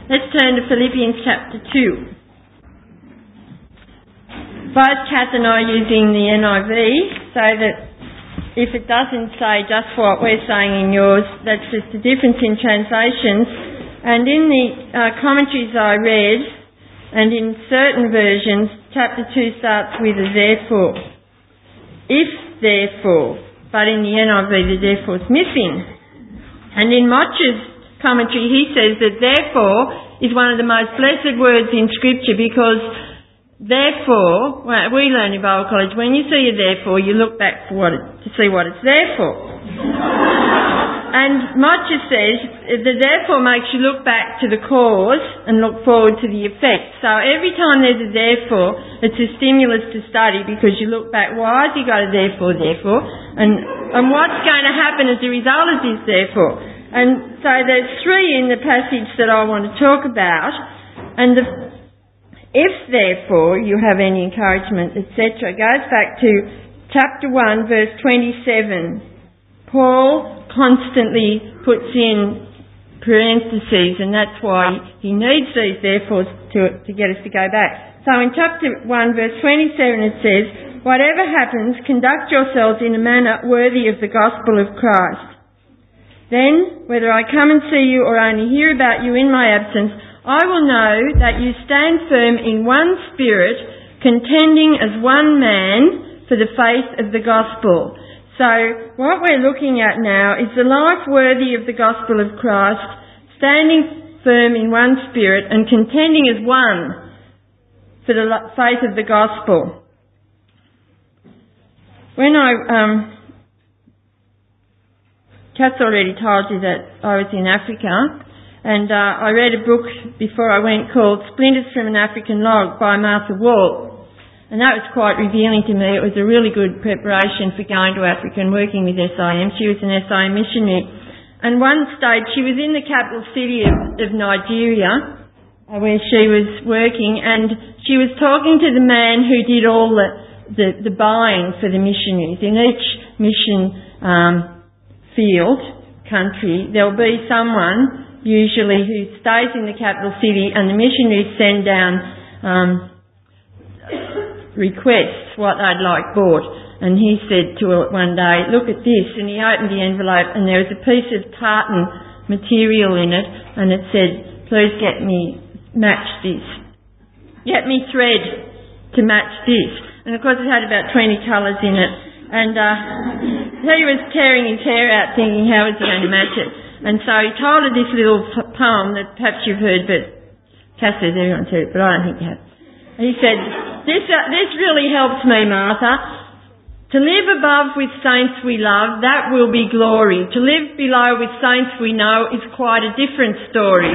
Let's turn to Philippians chapter 2. Both Kath and I are using the NIV, so that if it doesn't say just what we're saying in yours, that's just a difference in translations. And in the commentaries I read, and in certain versions, chapter 2 starts with a therefore. If therefore, but in the NIV the therefore is missing. And in Moch's commentary he says that therefore is one of the most blessed words in Scripture, because therefore, well, we learn in Bible college, when you see a therefore, you look back to see what it's there for. And Mocha says the therefore makes you look back to the cause and look forward to the effect. So every time there's a therefore, it's a stimulus to study, because you look back, why has he got a therefore, and what's going to happen as a result of this therefore. And so there's three in the passage that I want to talk about, and if therefore you have any encouragement, etc., goes back to chapter 1, verse 27. Paul constantly puts in parentheses, and that's why he needs these therefores to get us to go back. So in chapter 1, verse 27, it says, "Whatever happens, conduct yourselves in a manner worthy of the gospel of Christ. Then, whether I come and see you or only hear about you in my absence, I will know that you stand firm in one spirit, contending as one man for the faith of the gospel." So what we're looking at now is the life worthy of the gospel of Christ, standing firm in one spirit and contending as one for the faith of the gospel. When Kath's already told you that I was in Africa, and I read a book before I went called Splinters from an African Log by Martha Wall. And that was quite revealing to me. It was a really good preparation for going to Africa and working with SIM. She was an SIM missionary. And one stage she was in the capital city of Nigeria, where she was working, and she was talking to the man who did all the buying for the missionaries. In each mission country, there'll be someone usually who stays in the capital city, and the missionaries send down requests what they'd like bought. And he said to her one day, "Look at this," and he opened the envelope, and there was a piece of tartan material in it, and it said, "Please match this. Get me thread to match this." And of course it had about 20 colours in it, and he was tearing his hair out thinking, how is he going to match it? And so he told her this little poem that perhaps you've heard, but Cass says everyone's heard it, but I don't think you have. He said, this really helps me, Martha. "To live above with saints we love, that will be glory. To live below with saints we know is quite a different story."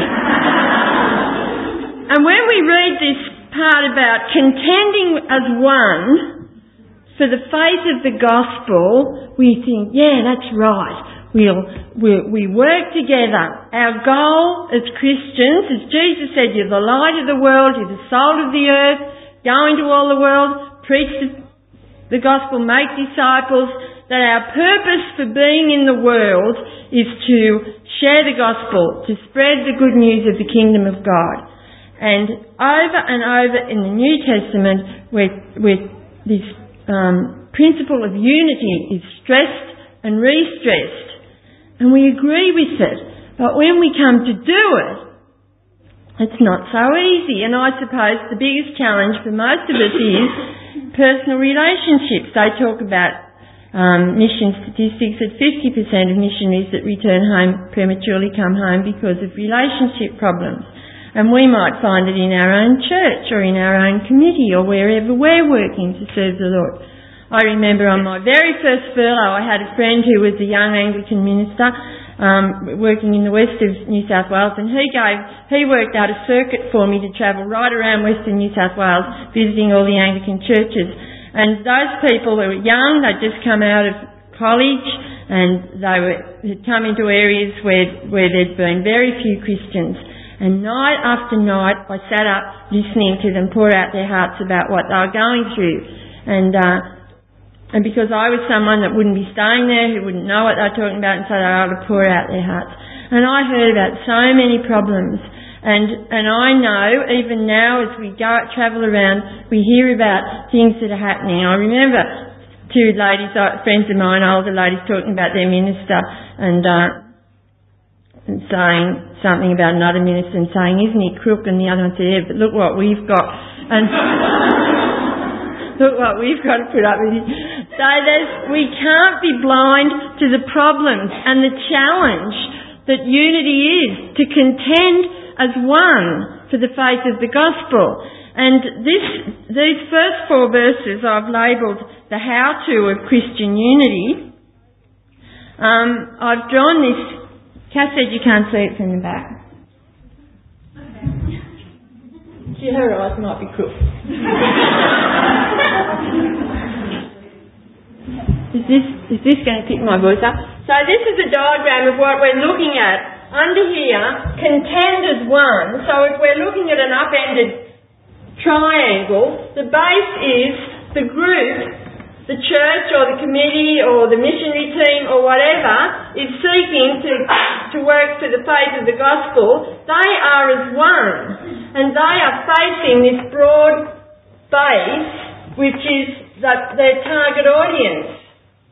And when we read this part about contending as one for the faith of the gospel, we think, yeah, that's right. We work together. Our goal as Christians, as Jesus said, you're the light of the world, you're the salt of the earth, go into all the world, preach the gospel, make disciples, that our purpose for being in the world is to share the gospel, to spread the good news of the kingdom of God. And over in the New Testament, with this principle of unity is stressed and re-stressed. And we agree with it. But when we come to do it, it's not so easy. And I suppose the biggest challenge for most of us is personal relationships. They talk about mission statistics that 50% of missionaries that return home prematurely come home because of relationship problems. And we might find it in our own church or in our own committee or wherever we're working to serve the Lord. I remember on my very first furlough, I had a friend who was a young Anglican minister working in the west of New South Wales, and he worked out a circuit for me to travel right around western New South Wales, visiting all the Anglican churches. And those people who were young, they'd just come out of college, and had come into areas where there'd been very few Christians. And night after night, I sat up listening to them pour out their hearts about what they were going through. And because I was someone that wouldn't be staying there, who wouldn't know what they were talking about, and so they were able to pour out their hearts. And I heard about so many problems. And I know, even now as we travel around, we hear about things that are happening. I remember two ladies, friends of mine, older ladies, talking about their minister and saying something about another minister and saying, isn't he crook? And the other one said, yeah, but look what we've got. And look what we've got to put up with. So we can't be blind to the problems and the challenge that unity is, to contend as one for the faith of the gospel. And these first 4 verses I've labelled the how-to of Christian unity. I've drawn this. Cass said you can't see it from the back. Her eyes might be crooked. Is this going to pick my voice up? So this is a diagram of what we're looking at. Under here, contend as one. So if we're looking at an upended triangle, the base is the group, the church or the committee or the missionary team or whatever is seeking to work for the faith of the gospel. They are as one, and they are facing this broad base, which is their target audience.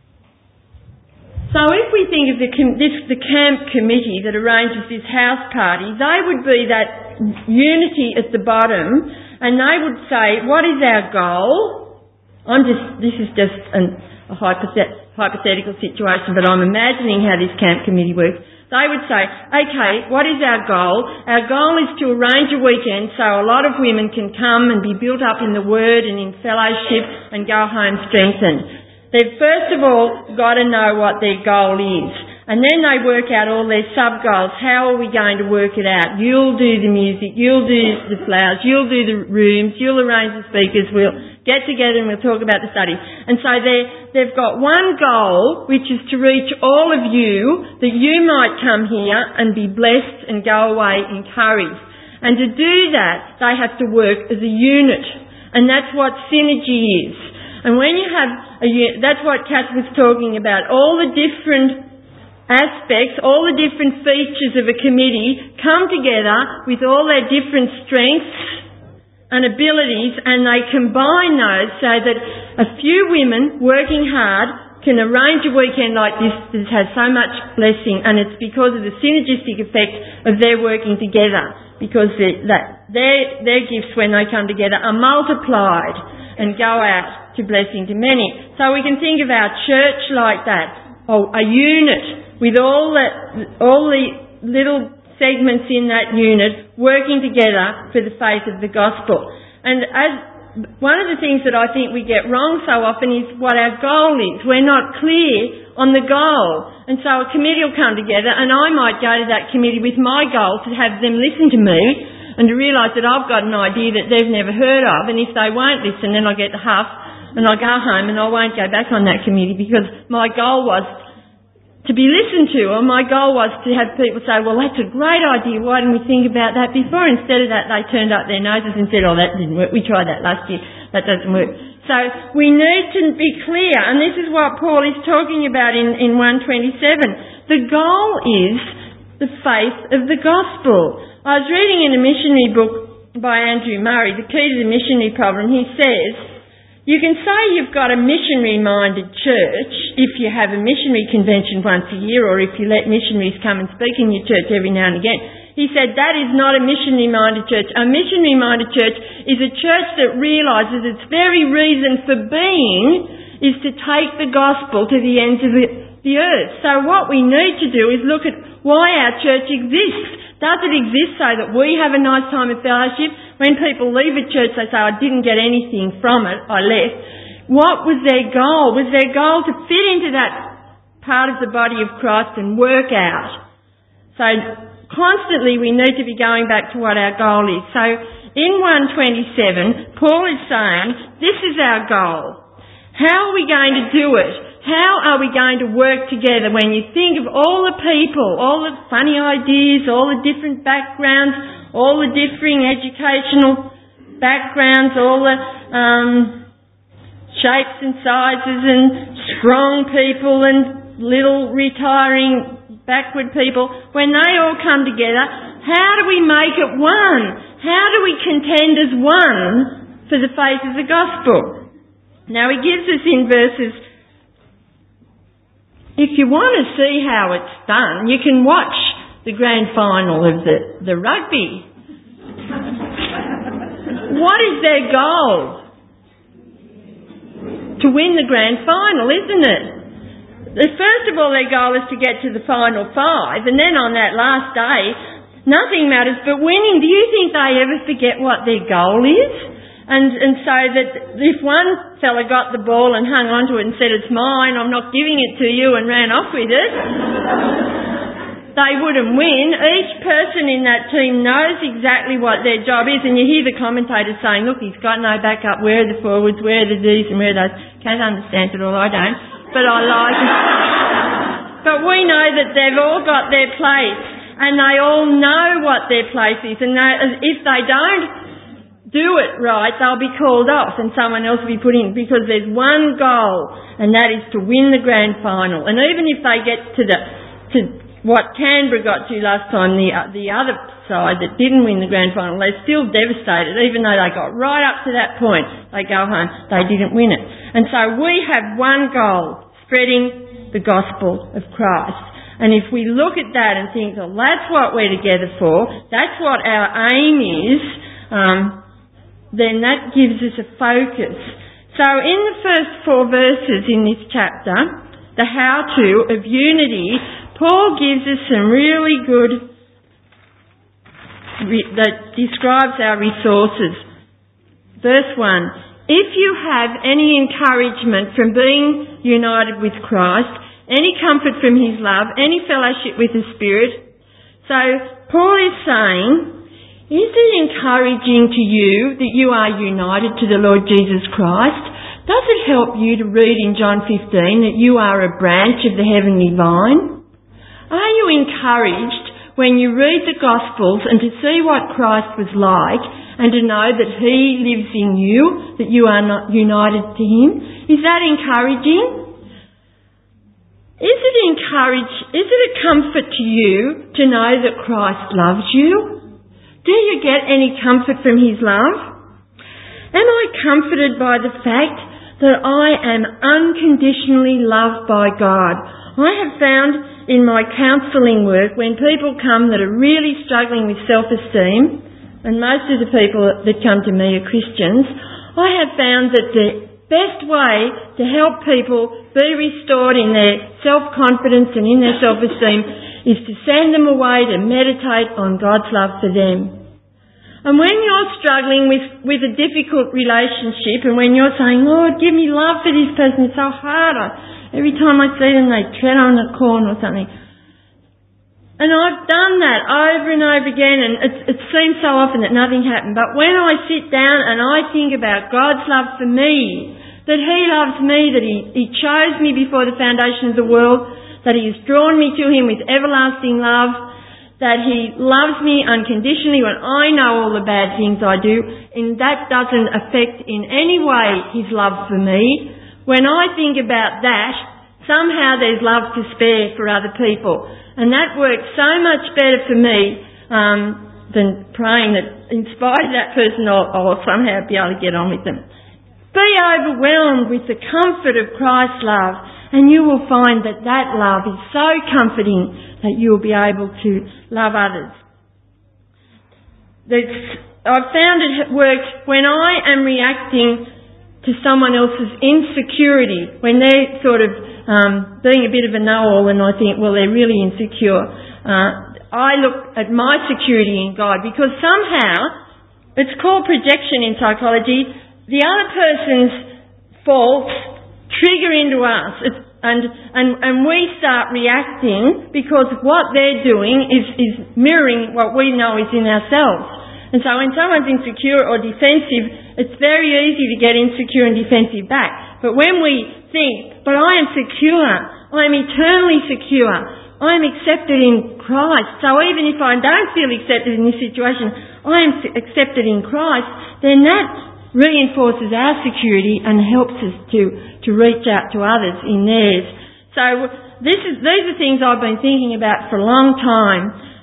So if we think of the camp committee that arranges this house party, they would be that unity at the bottom, and they would say, what is our goal? This is just a hypothetical situation, but I'm imagining how this camp committee works. They would say, okay, what is our goal? Our goal is to arrange a weekend so a lot of women can come and be built up in the Word and in fellowship and go home strengthened. They've first of all got to know what their goal is. And then they work out all their sub-goals. How are we going to work it out? You'll do the music, you'll do the flowers, you'll do the rooms, you'll arrange the speakers, we'll get together and we'll talk about the studies. And so they've got one goal, which is to reach all of you, that you might come here and be blessed and go away encouraged. And to do that, they have to work as a unit. And that's what synergy is. And when you have that's what Kath was talking about, all the different aspects, all the different features of a committee come together with all their different strengths and abilities, and they combine those so that a few women working hard can arrange a weekend like this that has so much blessing, and it's because of the synergistic effect of their working together, because their gifts when they come together are multiplied and go out to blessing to many. So we can think of our church like that, a unit with all the little segments in that unit working together for the faith of the gospel. And as one of the things that I think we get wrong so often is what our goal is. We're not clear on the goal. And so a committee will come together, and I might go to that committee with my goal to have them listen to me and to realise that I've got an idea that they've never heard of, and if they won't listen, then I get the huff and I go home and I won't go back on that committee because my goal was to be listened to, or my goal was to have people say, well, that's a great idea, why didn't we think about that before? Instead of that, they turned up their noses and said, oh, that didn't work, we tried that last year, that doesn't work. So we need to be clear, and this is what Paul is talking about in 127. The goal is the faith of the gospel. I was reading in a missionary book by Andrew Murray, The Key to the Missionary Problem. He says, you can say you've got a missionary-minded church if you have a missionary convention once a year, or if you let missionaries come and speak in your church every now and again. He said that is not a missionary-minded church. A missionary-minded church is a church that realises its very reason for being is to take the gospel to the ends of the earth. So what we need to do is look at why our church exists. Does it exist so that we have a nice time of fellowship? When people leave a church, they say, I didn't get anything from it, I left. What was their goal? Was their goal to fit into that part of the body of Christ and work out? So constantly we need to be going back to what our goal is. So in 127, Paul is saying, this is our goal. How are we going to do it? How are we going to work together when you think of all the people, all the funny ideas, all the different backgrounds, all the differing educational backgrounds, all the shapes and sizes and strong people and little retiring backward people, when they all come together, How do we make it one? How do we contend as one for the faith of the gospel? Now he gives us in verses, if you want to see how it's done, you can watch the grand final of the rugby. What is their goal? To win the grand final, isn't it? First of all, their goal is to get to the final five, and then on that last day, nothing matters but winning. Do you think they ever forget what their goal is? And so that if one fella got the ball and hung onto it and said, "It's mine, I'm not giving it to you," and ran off with it, they wouldn't win. Each person in that team knows exactly what their job is, and you hear the commentators saying, "Look, he's got no backup, where are the forwards, where are the Ds and where are those?" Can't understand it all, I don't, but I like it. But we know that they've all got their place, and they all know what their place is, and if they don't do it right, they'll be called off and someone else will be put in, because there's one goal, and that is to win the grand final. And even if they get to what Canberra got to last time, the other side that didn't win the grand final, they're still devastated. Even though they got right up to that point, they go home, they didn't win it. And so we have one goal, spreading the gospel of Christ. And if we look at that and think, well, that's what we're together for, that's what our aim is, then that gives us a focus. So in the first 4 verses in this chapter, the how-to of unity, Paul gives us some really good, that describes our resources. Verse 1, if you have any encouragement from being united with Christ, any comfort from his love, any fellowship with the Spirit. So Paul is saying, is it encouraging to you that you are united to the Lord Jesus Christ? Does it help you to read in John 15 that you are a branch of the heavenly vine? Are you encouraged when you read the Gospels and to see what Christ was like and to know that he lives in you, that you are not united to him? Is that encouraging? Is it a comfort to you to know that Christ loves you? Do you get any comfort from his love? Am I comforted by the fact that I am unconditionally loved by God? I have found in my counselling work, when people come that are really struggling with self-esteem, and most of the people that come to me are Christians, I have found that the best way to help people be restored in their self-confidence and in their self-esteem is to send them away to meditate on God's love for them. And when you're struggling with a difficult relationship, and when you're saying, "Lord, give me love for this person, it's so hard. Every time I see them, they tread on a corn or something." And I've done that over and over again, and it seems so often that nothing happened. But when I sit down and I think about God's love for me, that he loves me, that he chose me before the foundation of the world, that he has drawn me to him with everlasting love, that he loves me unconditionally when I know all the bad things I do, and that doesn't affect in any way his love for me. When I think about that, somehow there's love to spare for other people. And that works so much better for me than praying that in spite of that person I'll somehow be able to get on with them. Be overwhelmed with the comfort of Christ's love, and you will find that love is so comforting that you will be able to love others. I've found it works when I am reacting to someone else's insecurity, when they're sort of being a bit of a know-all, and I think, well, they're really insecure. I look at my security in God, because somehow, it's called projection in psychology, the other person's faults trigger into us, and we start reacting because what they're doing is mirroring what we know is in ourselves. And so when someone's insecure or defensive, it's very easy to get insecure and defensive back. But when we think, but I am secure, I am eternally secure, I am accepted in Christ, so even if I don't feel accepted in this situation, I am accepted in Christ, then that reinforces our security and helps us to reach out to others in theirs. So these are things I've been thinking about for a long time,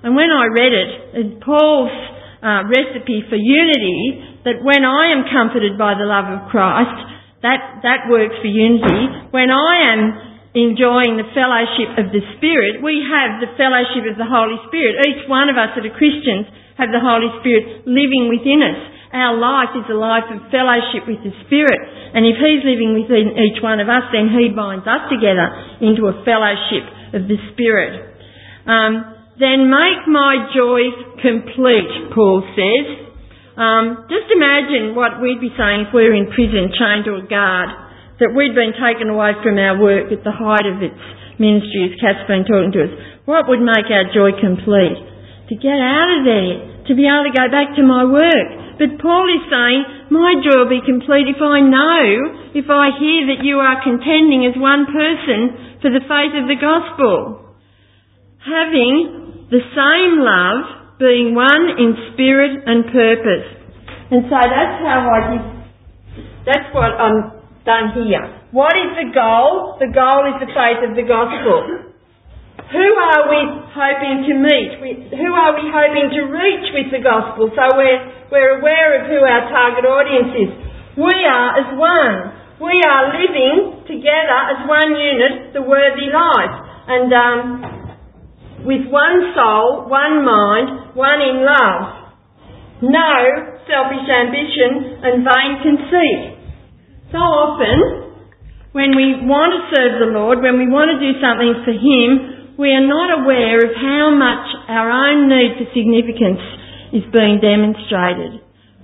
And when I read it, Paul's recipe for unity, that when I am comforted by the love of Christ, that works for unity. When I am enjoying the fellowship of the Spirit, we have the fellowship of the Holy Spirit. Each one of us that are Christians have the Holy Spirit living within us. Our life is a life of fellowship with the Spirit. And if He's living within each one of us, then He binds us together into a fellowship of the Spirit. Then make my joy complete, Paul says. Just imagine what we'd be saying if we were in prison, chained to a guard, that we'd been taken away from our work at the height of its ministry, as Kat's been talking to us. What would make our joy complete? To get out of there, to be able to go back to my work. But Paul is saying, my joy will be complete if I hear that you are contending as one person for the faith of the gospel. Having the same love, being one in spirit and purpose. And so that's what I'm done here. What is the goal? The goal is the faith of the gospel. Who are we hoping to meet? Who are we hoping to reach with the gospel? So we're aware of who our target audience is. We are as one. We are living together as one unit, the worthy life. And with one soul, one mind, one in love. No selfish ambition and vain conceit. So often, when we want to serve the Lord, when we want to do something for Him, we are not aware of how much our own need for significance is being demonstrated.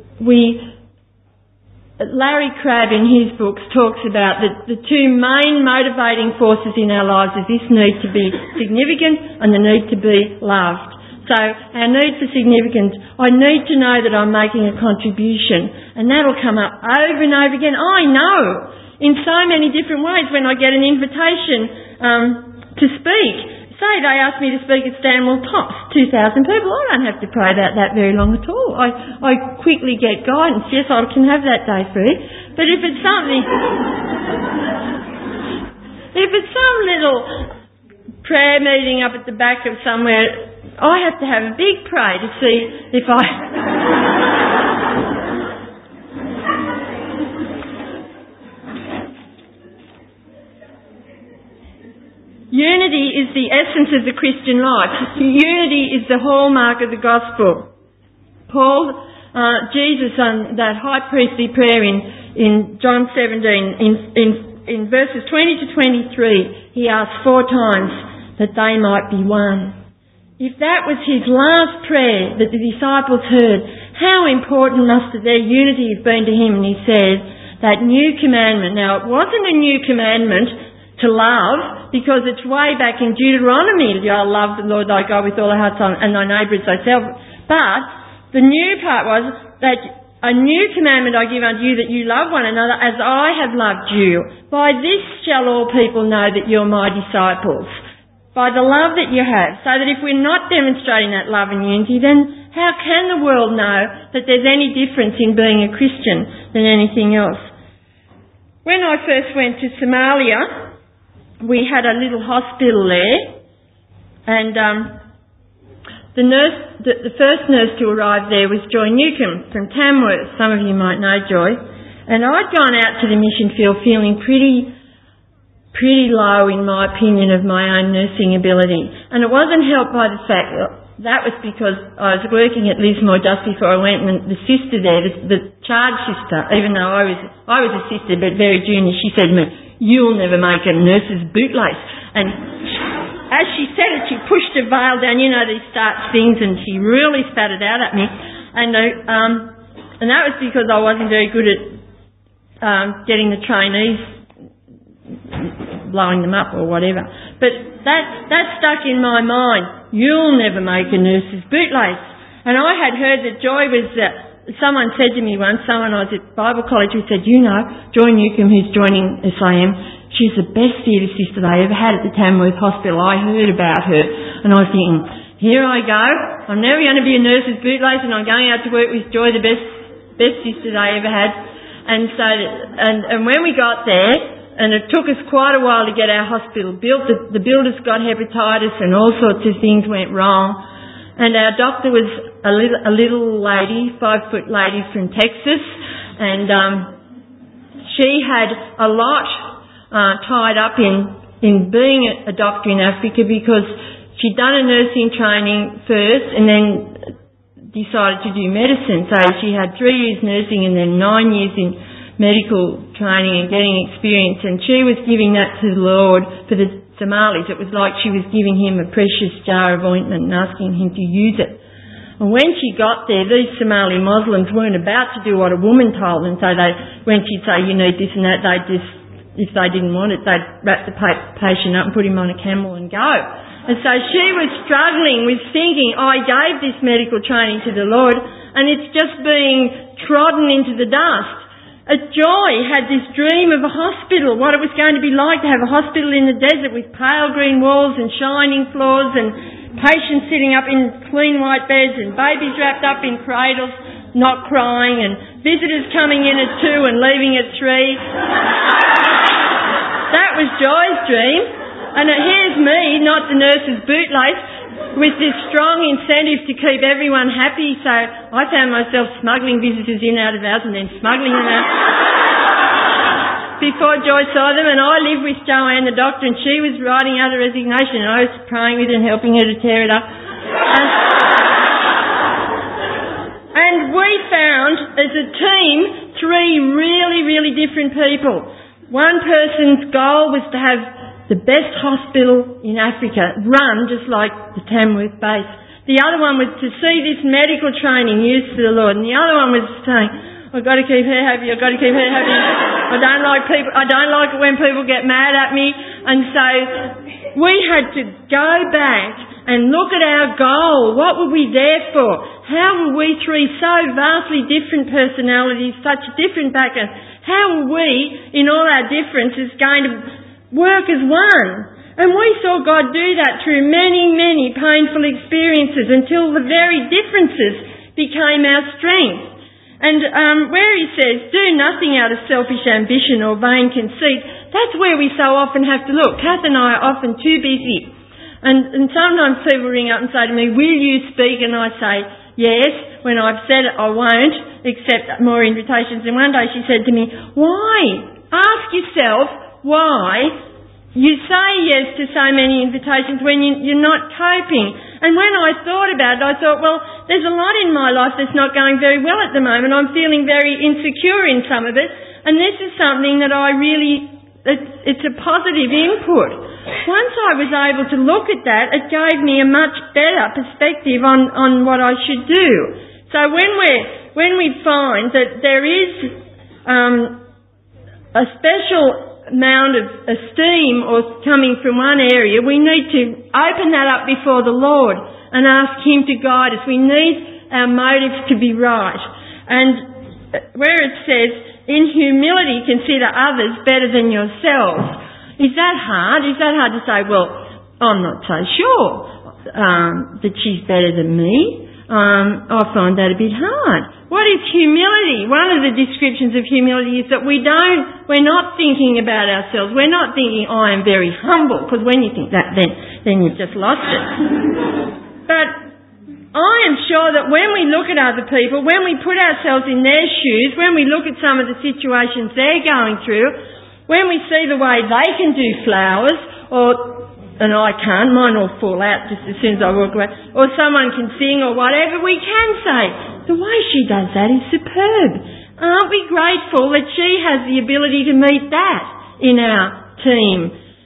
Larry Crabb in his books talks about the two main motivating forces in our lives is this need to be significant and the need to be loved. So our need for significance, I need to know that I'm making a contribution, and that'll come up over and over again. I know in so many different ways when I get an invitation to speak. Say they ask me to speak at Stanwell Tops, 2,000 people. I don't have to pray about that very long at all. I quickly get guidance. Yes, I can have that day free. But if it's something, if it's some little prayer meeting up at the back of somewhere, I have to have a big pray to see if Unity is the essence of the Christian life. Unity is the hallmark of the gospel. Jesus on that high priestly prayer in John 17, in verses 20 to 23, he asked 4 times that they might be one. If that was his last prayer that the disciples heard, how important must their unity have been to him? And he said, that new commandment. Now, it wasn't a new commandment to love, because it's way back in Deuteronomy, you'll love the Lord thy God with all thy heart and thy neighbour as thyself. But the new part was that a new commandment I give unto you, that you love one another as I have loved you. By this shall all people know that you're my disciples. By the love that you have. So that if we're not demonstrating that love and unity, then how can the world know that there's any difference in being a Christian than anything else? When I first went to Somalia, we had a little hospital there, and the first nurse to arrive there was Joy Newcomb from Tamworth. Some of you might know Joy. And I'd gone out to the mission field feeling pretty low in my opinion of my own nursing ability. And it wasn't helped by the fact that was because I was working at Lismore just before I went, and the sister there, the charge sister, even though I was a sister but very junior, she said to me, "You'll never make a nurse's bootlace." And as she said it, she pushed her veil down, these starch things, and she really spat it out at me. And that was because I wasn't very good at getting the trainees, blowing them up or whatever. But that stuck in my mind. You'll never make a nurse's bootlace. And I had heard that Joy was... someone said to me once, someone I was at Bible college who said, Joy Newcomb, who's joining SIM, she's the best theatre sister they ever had at the Tamworth Hospital. I heard about her. And I was thinking, here I go. I'm never going to be a nurse's bootlace, and I'm going out to work with Joy, the best sister they ever had. And so, and when we got there, and it took us quite a while to get our hospital built, the builders got hepatitis and all sorts of things went wrong. And our doctor was a little lady, 5-foot lady from Texas, and she had a lot tied up in being a doctor in Africa, because she'd done a nursing training first and then decided to do medicine. So she had 3 years nursing and then 9 years in medical training and getting experience, and she was giving that to the Lord for the Somalis. It was like she was giving him a precious jar of ointment and asking him to use it. And when she got there, these Somali Muslims weren't about to do what a woman told them. So when she'd say, you need this and that, they'd just, if they didn't want it, they'd wrap the patient up and put him on a camel and go. And so she was struggling with thinking, I gave this medical training to the Lord and it's just being trodden into the dust. Joy had this dream of a hospital, what it was going to be like to have a hospital in the desert with pale green walls and shining floors and patients sitting up in clean white beds and babies wrapped up in cradles, not crying, and visitors coming in at 2 and leaving at 3. That was Joy's dream. And here's me, not the nurse's bootlace, with this strong incentive to keep everyone happy. So I found myself smuggling visitors in out of ours and then smuggling them out before Joy saw them. And I lived with Joanne, the doctor, and she was writing out a resignation and I was praying with her and helping her to tear it up. And we found, as a team, 3 really, really different people. One person's goal was to have the best hospital in Africa run just like the Tamworth base. The other one was to see this medical training used for the Lord, and the other one was saying, I've got to keep her happy, I've got to keep her happy. I don't like it when people get mad at me. And so we had to go back and look at our goal. What were we there for? How were we 3 so vastly different personalities, such different backgrounds? How were we, in all our differences, going to work as one? And we saw God do that through many, many painful experiences until the very differences became our strength. And where he says, do nothing out of selfish ambition or vain conceit, that's where we so often have to look. Kath and I are often too busy. And sometimes people ring up and say to me, will you speak? And I say, yes. When I've said it, I won't accept more invitations. And one day she said to me, why? Ask yourself why you say yes to so many invitations when you're not coping. And when I thought about it, I thought, well, there's a lot in my life that's not going very well at the moment. I'm feeling very insecure in some of it. And this is something that it's a positive input. Once I was able to look at that, it gave me a much better perspective on what I should do. So when we find that there is a special amount of esteem or coming from one area, we need to open that up before the Lord and ask him to guide us. We need our motives to be right. And where it says, in humility consider others better than yourselves. Is that hard? Is that hard to say, well, I'm not so sure that she's better than me? I find that a bit hard. What is humility? One of the descriptions of humility is that we're not thinking about ourselves. We're not thinking, I am very humble, because when you think that, then you've just lost it. But I am sure that when we look at other people, when we put ourselves in their shoes, when we look at some of the situations they're going through, when we see the way they can do flowers, and I can't, mine will fall out just as soon as I walk away, or someone can sing or whatever, we can say, the way she does that is superb. Aren't we grateful that she has the ability to meet that in our team?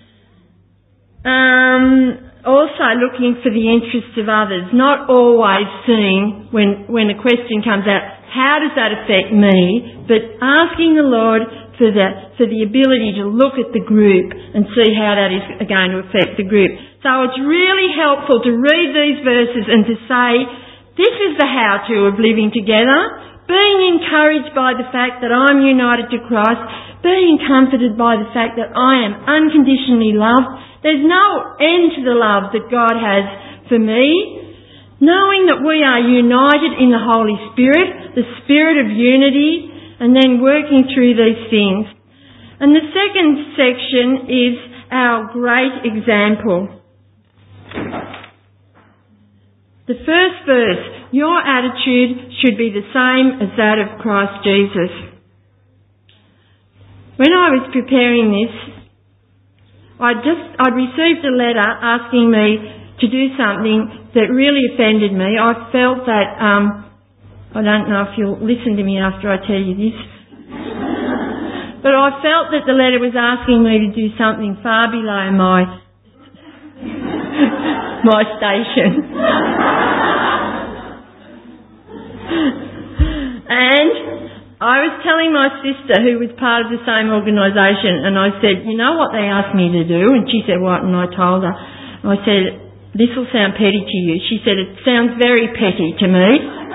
Also looking for the interests of others, not always seeing when a question comes out, how does that affect me? But asking the Lord for the ability to look at the group and see how that is going to affect the group. So it's really helpful to read these verses and to say, this is the how-to of living together, being encouraged by the fact that I'm united to Christ, being comforted by the fact that I am unconditionally loved. There's no end to the love that God has for me. Knowing that we are united in the Holy Spirit, the spirit of unity, and then working through these things. And the second section is our great example. The first verse, your attitude should be the same as that of Christ Jesus. When I was preparing this, I'd received a letter asking me to do something that really offended me. I felt that, I don't know if you'll listen to me after I tell you this, but I felt that the letter was asking me to do something far below my station. And I was telling my sister, who was part of the same organisation, and I said, you know what they asked me to do? And she said, what? And I told her. And I said, this will sound petty to you. She said, it sounds very petty to me.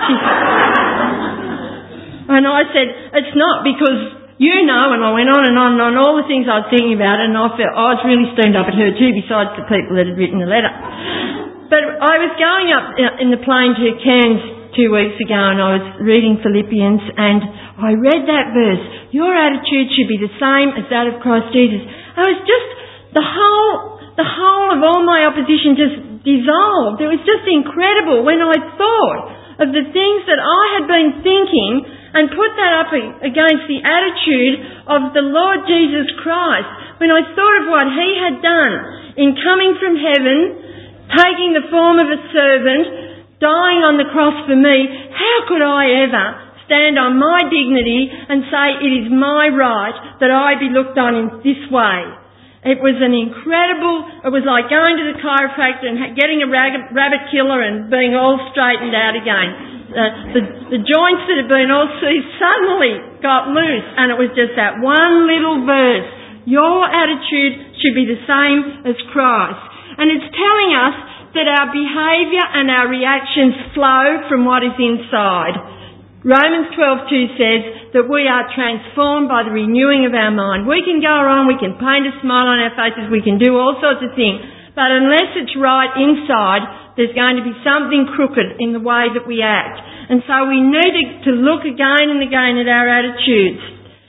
And I said, it's not, because you know, and I went on and on all the things I was thinking about, and I felt I was really steamed up at her too, besides the people that had written the letter. But I was going up in the plane to Cairns 2 weeks ago, and I was reading Philippians, and I read that verse, your attitude should be the same as that of Christ Jesus. I was just, the whole of all my opposition just dissolved. It was just incredible when I thought of the things that I had been thinking and put that up against the attitude of the Lord Jesus Christ. When I thought of what He had done in coming from heaven, taking the form of a servant, dying on the cross for me, how could I ever stand on my dignity and say it is my right that I be looked on in this way? It was it was like going to the chiropractor and getting a rabbit killer and being all straightened out again. The joints that had been all seized suddenly got loose, and it was just that one little verse. Your attitude should be the same as Christ. And it's telling us that our behaviour and our reactions flow from what is inside. Romans 12:2 says that we are transformed by the renewing of our mind. We can go around, we can paint a smile on our faces, we can do all sorts of things, but unless it's right inside, there's going to be something crooked in the way that we act. And so we need to look again and again at our attitudes.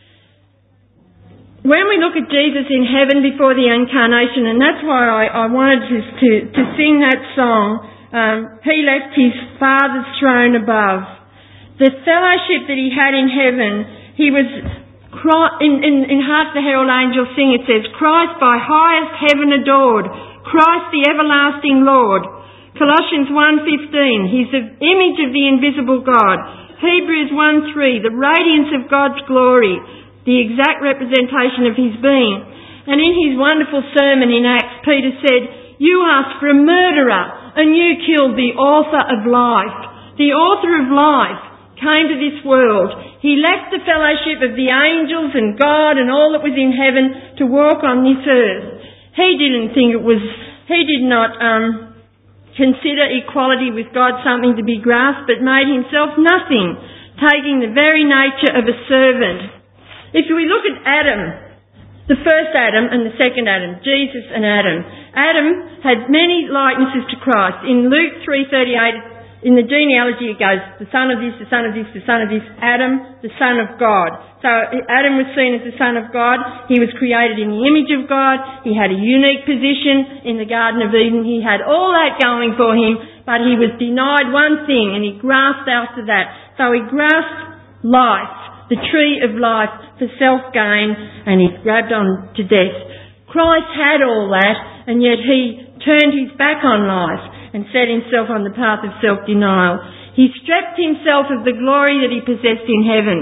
When we look at Jesus in heaven before the incarnation, and that's why I wanted to sing that song, He left His Father's throne above. The fellowship that He had in heaven, He was, in Hark the Herald Angels Sing, it says, Christ by highest heaven adored, Christ the everlasting Lord. Colossians 1:15, He's the image of the invisible God. Hebrews 1:3, the radiance of God's glory, the exact representation of His being. And in his wonderful sermon in Acts, Peter said, you asked for a murderer and you killed the author of life. The author of life came to this world. He left the fellowship of the angels and God and all that was in heaven to walk on this earth. He did not consider equality with God something to be grasped, but made Himself nothing, taking the very nature of a servant. If we look at Adam, the first Adam and the second Adam, Jesus and Adam. Adam had many likenesses to Christ. In Luke 3:38, in the genealogy it goes, the son of this, the son of this, the son of this, Adam, the son of God. So Adam was seen as the son of God. He was created in the image of God. He had a unique position in the Garden of Eden. He had all that going for him, but he was denied one thing and he grasped after that. So he grasped life, the tree of life, for self-gain, and he grabbed on to death. Christ had all that, and yet He turned His back on life and set Himself on the path of self-denial. He stripped Himself of the glory that He possessed in heaven.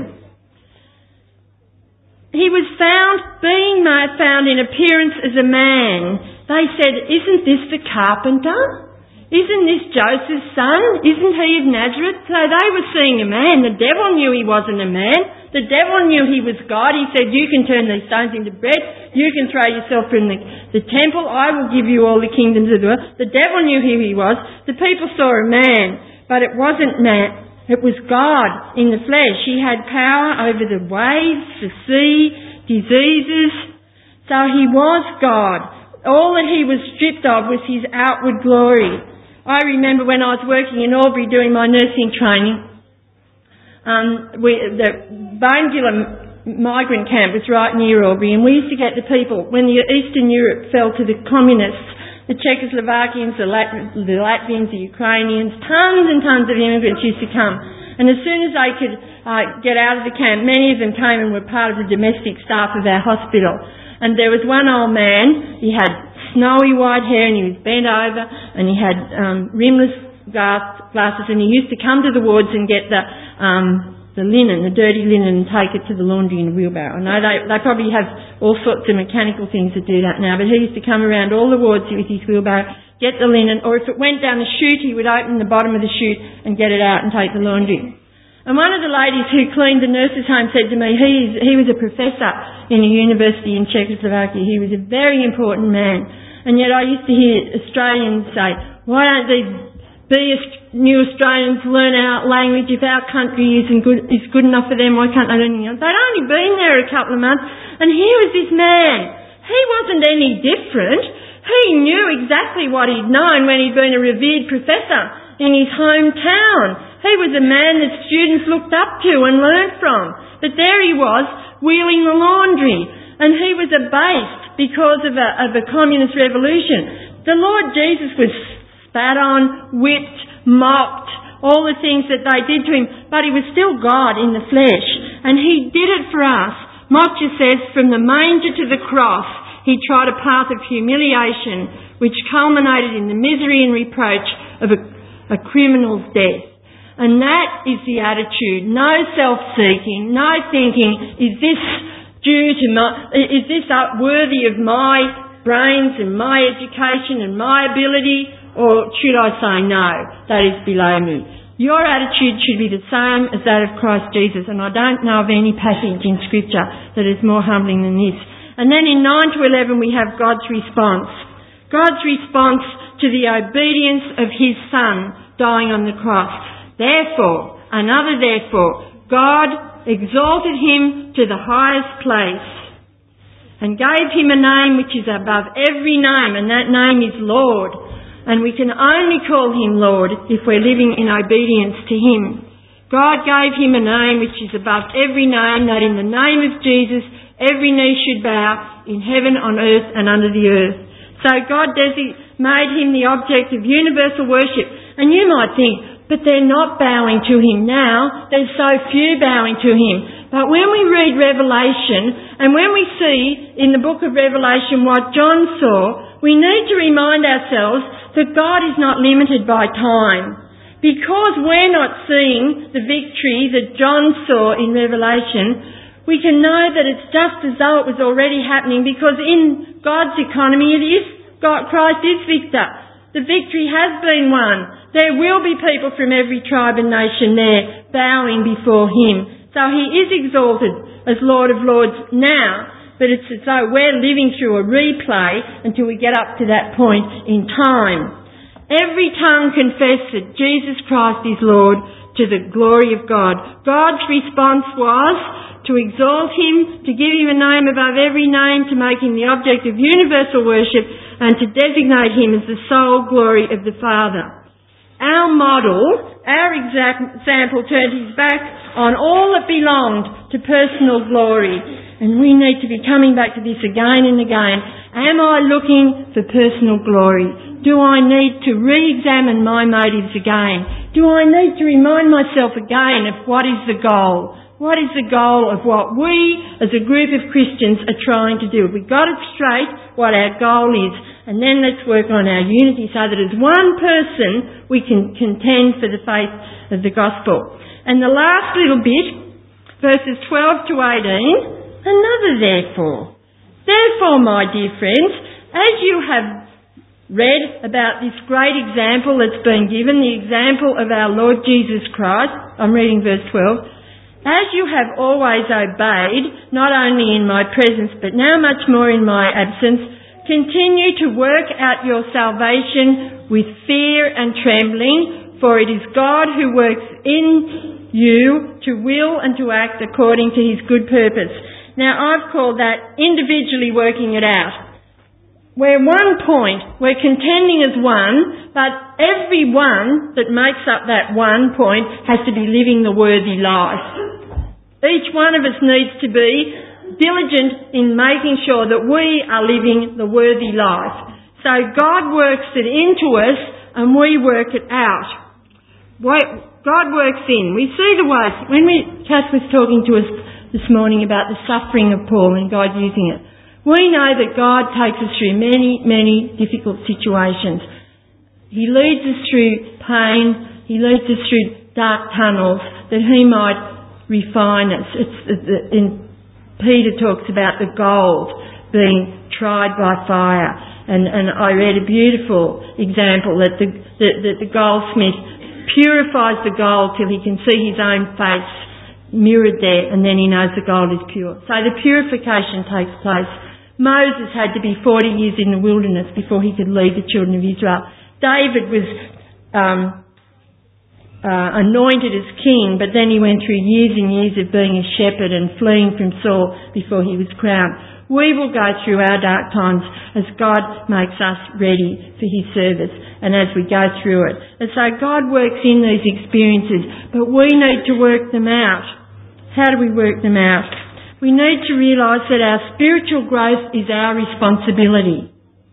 He was being found in appearance as a man. They said, isn't this the carpenter? Isn't this Joseph's son? Isn't he of Nazareth? So they were seeing a man. The devil knew he wasn't a man. The devil knew he was God. He said, you can turn these stones into bread. You can throw yourself from the temple. I will give you all the kingdoms of the world. The devil knew who he was. The people saw a man, but it wasn't man. It was God in the flesh. He had power over the waves, the sea, diseases. So He was God. All that He was stripped of was His outward glory. I remember when I was working in Albury doing my nursing training, the Bangula migrant camp was right near Albury, and we used to get the people, when the Eastern Europe fell to the communists, the Czechoslovakians, the Latvians, the Ukrainians, tons and tons of immigrants used to come. And as soon as they could get out of the camp, many of them came and were part of the domestic staff of our hospital. And there was one old man, he had snowy white hair and he was bent over and he had rimless glasses, and he used to come to the wards and get the linen, the dirty linen, and take it to the laundry in a wheelbarrow. I know they probably have all sorts of mechanical things that do that now, but he used to come around all the wards with his wheelbarrow, get the linen, or if it went down the chute, he would open the bottom of the chute and get it out and take the laundry. And one of the ladies who cleaned the nurses' home said to me, he was a professor in a university in Czechoslovakia. He was a very important man. And yet I used to hear Australians say, why don't these new Australians learn our language? If our country is good enough for them, why can't they learn it? They'd only been there a couple of months, and here was this man. He wasn't any different. He knew exactly what he'd known when he'd been a revered professor in his hometown. He was a man that students looked up to and learned from. But there he was, wheeling the laundry, and he was abased because of a communist revolution. The Lord Jesus was spat on, whipped, mocked, all the things that they did to him, but he was still God in the flesh, and he did it for us. Moksha says, from the manger to the cross, he trod a path of humiliation which culminated in the misery and reproach of a criminal's death. And that is the attitude. No self-seeking, no thinking, is this worthy of my brains and my education and my ability, or should I say no, that is below me? Your attitude should be the same as that of Christ Jesus, and I don't know of any passage in Scripture that is more humbling than this. And then in 9 to 11 we have God's response. God's response to the obedience of his Son dying on the cross. Therefore, God exalted him to the highest place and gave him a name which is above every name, and that name is Lord. And we can only call him Lord if we're living in obedience to him. God gave him a name which is above every name, that in the name of Jesus every knee should bow in heaven, on earth and under the earth. So God made him the object of universal worship. And you might think, but they're not bowing to him now. There's so few bowing to him. But when we read Revelation, and when we see in the book of Revelation what John saw, we need to remind ourselves that God is not limited by time. Because we're not seeing the victory that John saw in Revelation, we can know that it's just as though it was already happening, because in God's economy Christ is victor. The victory has been won. There will be people from every tribe and nation there bowing before him. So he is exalted as Lord of Lords now, but it's as though we're living through a replay until we get up to that point in time. Every tongue confess that Jesus Christ is Lord, to the glory of God. God's response was to exalt him, to give him a name above every name, to make him the object of universal worship, and to designate him as the sole glory of the Father. Our model, our example, turned his back on all that belonged to personal glory. And we need to be coming back to this again and again. Am I looking for personal glory? Do I need to re-examine my motives again? Do I need to remind myself again of what is the goal? What is the goal of what we as a group of Christians are trying to do? We've got it straight what our goal is, and then let's work on our unity so that as one person we can contend for the faith of the gospel. And the last little bit, verses 12 to 18, another therefore. Therefore, my dear friends, as you have read about this great example that's been given, the example of our Lord Jesus Christ, I'm reading verse 12, as you have always obeyed, not only in my presence but now much more in my absence, continue to work out your salvation with fear and trembling, for it is God who works in you to will and to act according to his good purpose. Now, I've called that individually working it out. We're one point, we're contending as one, but every one that makes up that one point has to be living the worthy life. Each one of us needs to be diligent in making sure that we are living the worthy life. So God works it into us and we work it out. God works in. We see the ways. When Kath was talking to us this morning about the suffering of Paul and God using it, we know that God takes us through many, many difficult situations. He leads us through pain. He leads us through dark tunnels that He might refine us. Peter talks about the gold being tried by fire, and I read a beautiful example that the goldsmith purifies the gold till he can see his own face mirrored there, and then he knows the gold is pure. So the purification takes place. Moses had to be 40 years in the wilderness before he could lead the children of Israel. David was anointed as king, but then he went through years and years of being a shepherd and fleeing from Saul before he was crowned. We will go through our dark times as God makes us ready for His service and as we go through it. And so God works in these experiences, but we need to work them out. How do we work them out? We need to realise that our spiritual growth is our responsibility.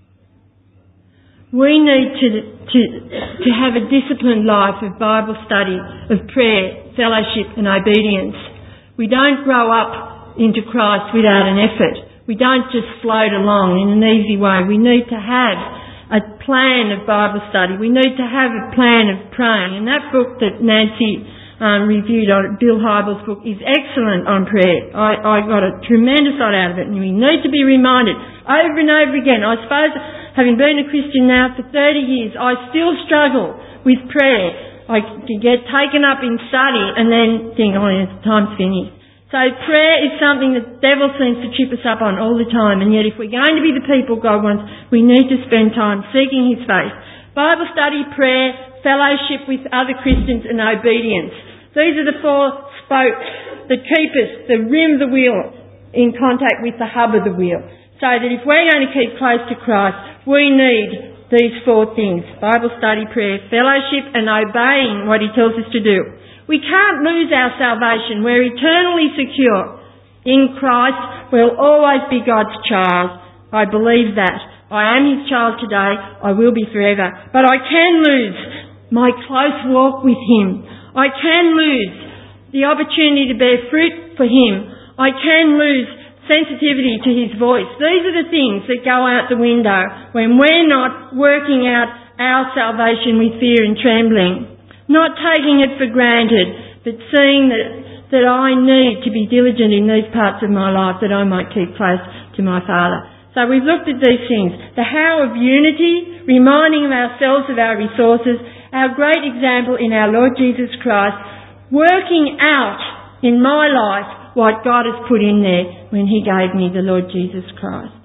We need to have a disciplined life of Bible study, of prayer, fellowship and obedience. We don't grow up into Christ without an effort. We don't just float along in an easy way. We need to have a plan of Bible study. We need to have a plan of praying. And that book that Nancy reviewed, Bill Hybels' book, is excellent on prayer. I got a tremendous lot out of it, and we need to be reminded over and over again. I suppose, having been a Christian now for 30 years, I still struggle with prayer. I can get taken up in study and then think, time's finished. So prayer is something that the devil seems to trip us up on all the time, and yet if we're going to be the people God wants, we need to spend time seeking His face. Bible study, prayer, fellowship with other Christians and obedience. These are the four spokes that keep us, the rim of the wheel, in contact with the hub of the wheel. So that if we're going to keep close to Christ, we need these four things: Bible study, prayer, fellowship and obeying what He tells us to do. We can't lose our salvation. We're eternally secure. In Christ, we'll always be God's child. I believe that. I am His child today. I will be forever. But I can lose my close walk with Him. I can lose the opportunity to bear fruit for Him. I can lose sensitivity to His voice. These are the things that go out the window when we're not working out our salvation with fear and trembling. Not taking it for granted, but seeing that I need to be diligent in these parts of my life that I might keep close to my Father. So we've looked at these things. The how of unity, reminding ourselves of our resources, our great example in our Lord Jesus Christ, working out in my life what God has put in there when He gave me the Lord Jesus Christ.